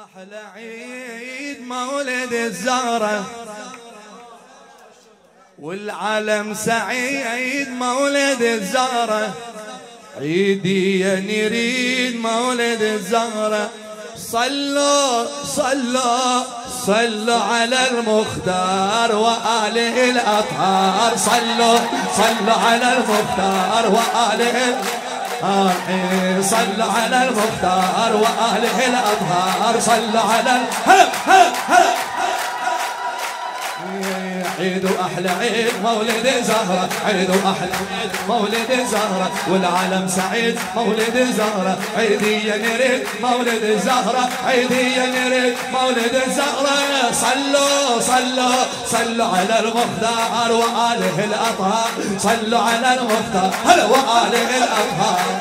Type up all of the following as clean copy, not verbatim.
أحلى عيد مولد الزهرة والعالم سعيد مولد الزهرة، عيدي نريد مولد الزهرة. صلوا صلوا صلوا على المختار وآله الأطهار، صلوا صلوا على المختار وآله صلوا على المختار وآله الأطهار، صلوا على عيد أحلى عيد مولد زهرة، عيد أحلى عيد مولد زهرة والعالم سعيد مولد زهرة، عيدي نريد مولد زهرة، عيدي نريد مولد زهرة. صلوا صلوا صلوا على المختار وآله الأطهار، صلوا على المختار وآله الأطهار.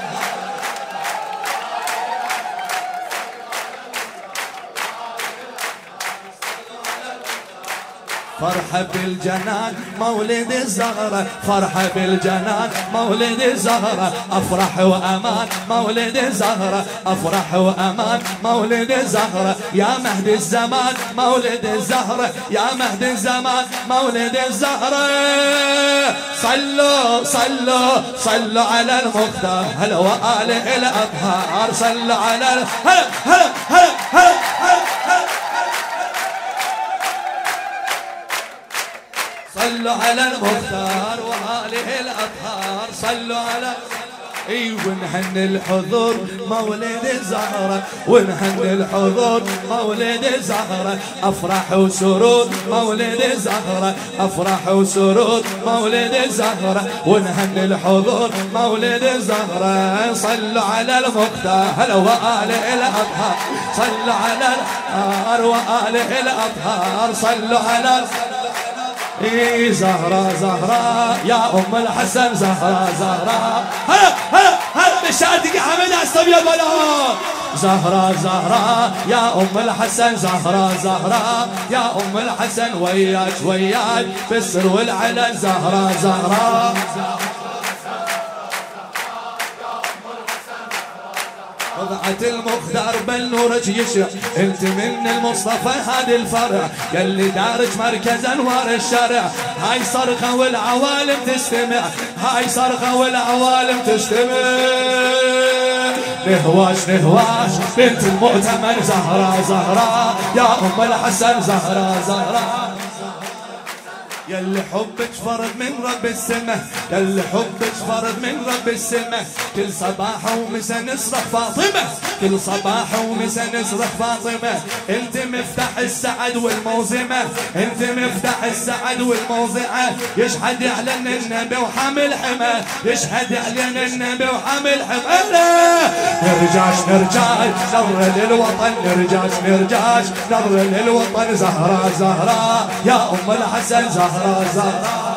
فرحة بالجنان مولد الزهرة، فرحة بالجنان مولد الزهرة، أفرح وأمان مولد الزهرة، أفرح وأمان مولد الزهرة. يا مهد الزمان مولد الزهرة، يا مهد الزمان مولد الزهرة. صلوا صلوا صلوا على المختار هلا وآله الأطهار، صلوا على صلوا على المختار وآله الأطهار، صلوا على ونهن الحضور مولد الزهرة، ونهن الحضور مولد الزهرة، أفرح وسرور مولد الزهرة، أفرح وسرور مولد الزهرة، ونهن الحضور مولد الزهرة. صلوا على المختار هلا وآله الأطهار، صلوا على الأطهار وآله الأطهار، صلوا على زهرة زهرة يا أم الحسن، زهرة زهرة هلا بشادق حمد عصب يا بلا، زهرة زهرة يا أم الحسن، زهرة زهرة يا أم الحسن، وياك وياك بالسر والعلن، زهرة زهرة وضعت المختار بالنورج يشع، انت من المصطفى هذا الفرع يلي دارج مركز انوار الشارع. هاي صرخة والعوالم تستمع، هاي صرخة والعوالم تستمع. نهواش نهواش بنت المؤتمن، زهرة زهرة يا أم الحسن، زهرة زهرة يلي حبك فرض من رب السماء، يلي حبك فرض من رب السماء. كل صباح ومسا نصرخ فاطمة، كل صباح ومسا نصرخ فاطمة. انت مفتاح السعد والموزمة، انت مفتاح السعد والموزعة. يشهد يعلن النبي وحامل حمى، يشهد يعلن النبي وحامل حمى. نرجاش نرجاش نظر للوطن، نرجاش نرجاش نظر للوطن، زهرة زهرة يا أم الحسن، زهرة زهرة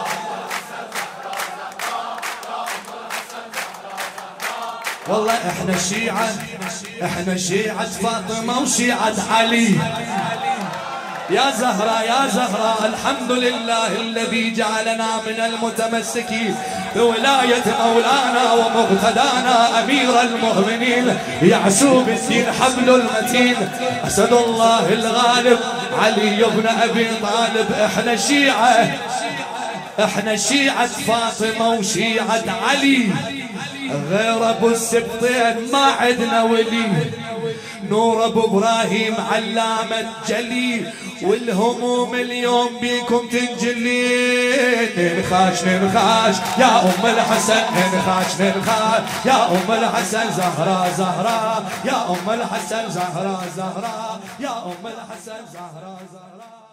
والله احنا الشيعة، احنا شيعة فاطمة وشيعة علي. يا زهرة يا زهرة الحمد لله الذي جعلنا من المتمسكين بولاية مولانا ومقتدانا أمير المؤمنين يعسوب الدين حبل المتين، أسد الله الغالب علي بن أبي طالب. احنا شيعة، احنا شيعة فاطمة وشيعة علي، غير ابو السبطين ما عدنا ولي. نور ابو ابراهيم علامة جلي، والهموم اليوم بيكم تنجلي. ننخاش ننخاش يا أم الحسن، ننخاش ننخاش يا أم الحسن، زهرة زهرة يا أم الحسن، زهرة زهرة يا أم الحسن، زهرة زهرة.